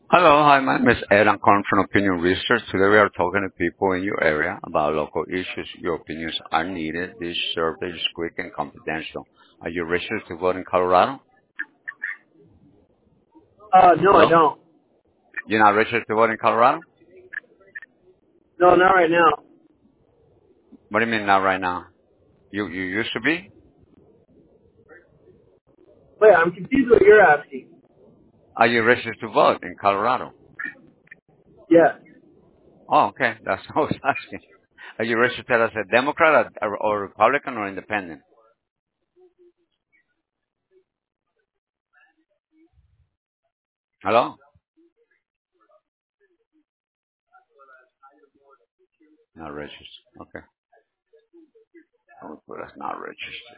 Hello, hi, my name is Ed. I'm calling from Opinion Research. Today we are talking to people in your area about local issues. Your opinions are needed. This survey is quick and confidential. Are you registered to vote in Colorado? No, I Hello? don't. You're not registered to vote in Colorado? No, not right now. What do you mean not right now? You used to be? Wait, I'm confused what you're asking. Are you registered to vote in Colorado? Yeah. Oh, okay. That's what I was asking. Are you registered as a Democrat or Republican or independent? Hello? Not registered. Okay. I would put us not registered.